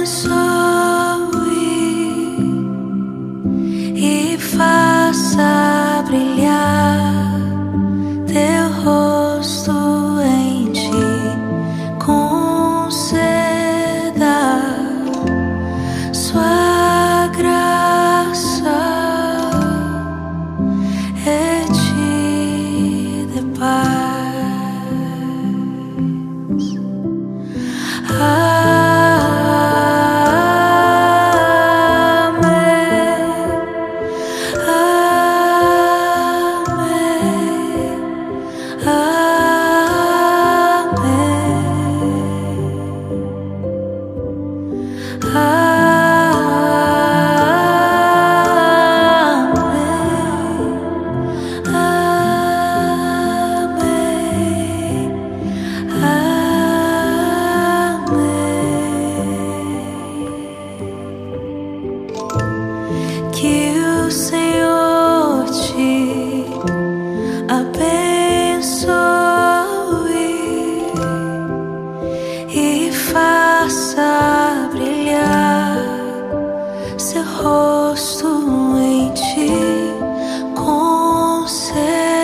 e faça brilhar teu rosto em ti, conceda sua graça e te dê paz. Que o Senhor te abençoe e faça brilhar seu rosto em ti, conceda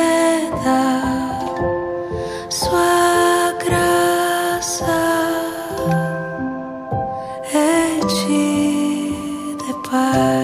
sua graça e te dê paz.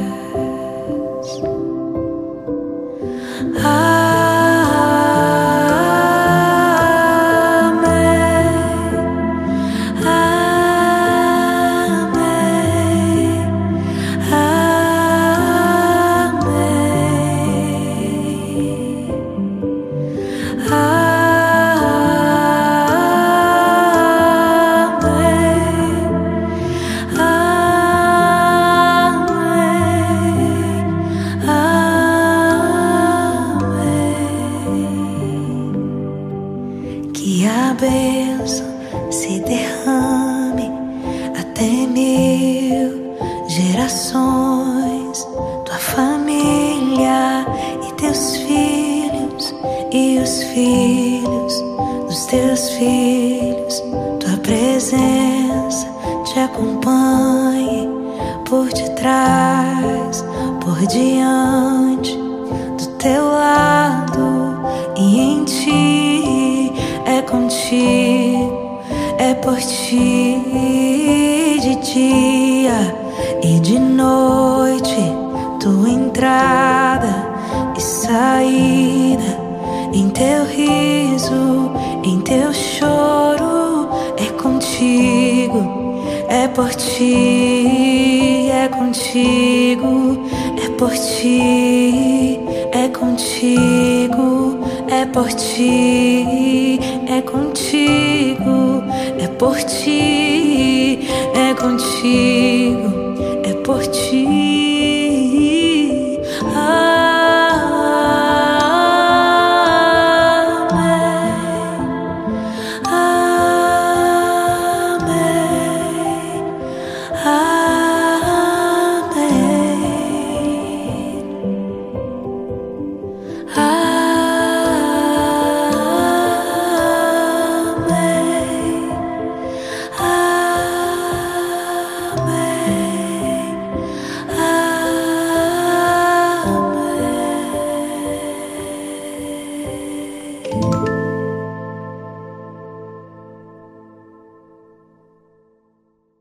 Que a bênção se derrame até 1000 gerações, tua família e teus filhos e os filhos dos teus filhos. Tua presença te acompanhe por detrás, por diante, do teu lado e em ti. É contigo, é por ti, de dia e de noite, tua entrada e saída, em teu riso, em teu choro. É contigo, é por ti, é contigo, é por ti, é contigo, é por ti, é contigo, é por ti, é contigo, é por ti.